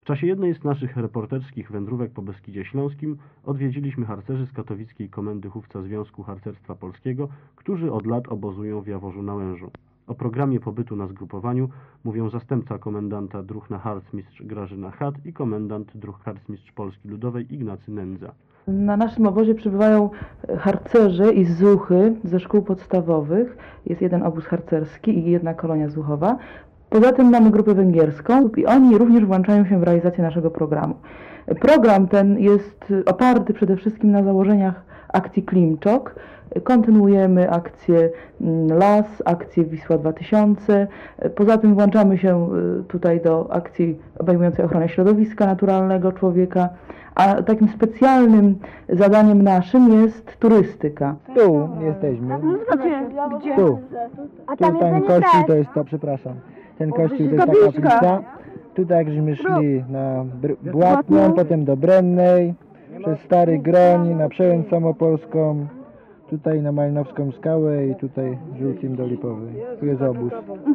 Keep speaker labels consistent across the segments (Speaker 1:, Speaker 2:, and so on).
Speaker 1: czasie jednej z naszych reporterskich wędrówek po Beskidzie Śląskim odwiedziliśmy harcerzy z katowickiej komendy chówca Związku Harcerstwa Polskiego, którzy od lat obozują w Jaworzu na Łężu. O programie pobytu na zgrupowaniu mówią zastępca komendanta druhna harcmistrz Grażyna Chat i komendant druhn harcmistrz Polski Ludowej Ignacy Nędza.
Speaker 2: Na naszym obozie przybywają harcerze i zuchy ze szkół podstawowych. Jest jeden obóz harcerski i jedna kolonia zuchowa. Poza tym mamy grupę węgierską i oni również włączają się w realizację naszego programu. Program ten jest oparty przede wszystkim na założeniach akcji Klimczok. Kontynuujemy akcję Las, akcję Wisła 2000. Poza tym włączamy się tutaj do akcji obejmującej ochronę środowiska naturalnego człowieka. A takim specjalnym zadaniem naszym jest turystyka.
Speaker 3: Tu jesteśmy.
Speaker 4: Gdzie?
Speaker 3: Tu.
Speaker 4: A
Speaker 3: Tu
Speaker 4: tam jest
Speaker 3: ten kościół to jest to, przepraszam. Ten kościół to jest ta kaplica. Tutaj jak żeśmy szli na Błatną, potem do Brennej, przez Stary Groń, na Przełęcz Samopolską, tutaj na Malinowską Skałę i tutaj Żółkim do Lipowej. Tu jest obóz.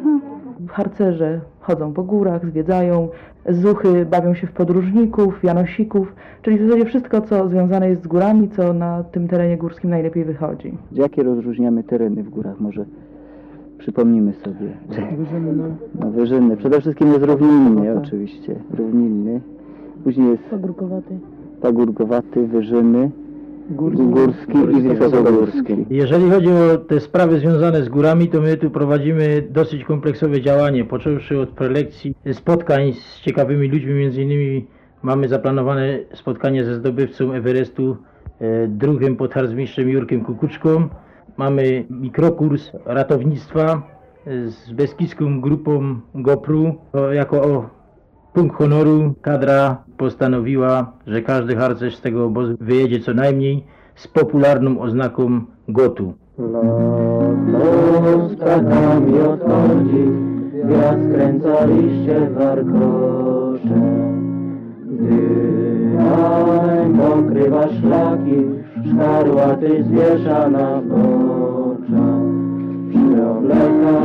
Speaker 2: Harcerze chodzą po górach, zwiedzają, zuchy bawią się w podróżników, janosików, czyli w zasadzie wszystko, co związane jest z górami, co na tym terenie górskim najlepiej wychodzi.
Speaker 5: Jakie rozróżniamy tereny w górach? Może przypomnimy sobie. No, wyżynny. Przede wszystkim jest równinny oczywiście. Równinny. Później jest pagórkowaty, wyżyny, górski i wysokogórski.
Speaker 6: Jeżeli chodzi o te sprawy związane z górami, to my tu prowadzimy dosyć kompleksowe działanie, począwszy od prelekcji, spotkań z ciekawymi ludźmi, między innymi mamy zaplanowane spotkanie ze zdobywcą Everestu, druhym podharcmistrzem Jurkiem Kukuczką. Mamy mikrokurs ratownictwa z beskidzką grupą GoPru. Jako punkt honoru kadra postanowiła, że każdy harcerz z tego obozu wyjedzie co najmniej z popularną oznaką GOTU.
Speaker 7: Los krakami odchodzi, gwiazd skręca liście warkocze. Gdy nań pokrywa szlaki, szkarłaty zwiesza na oczach. Przyobleka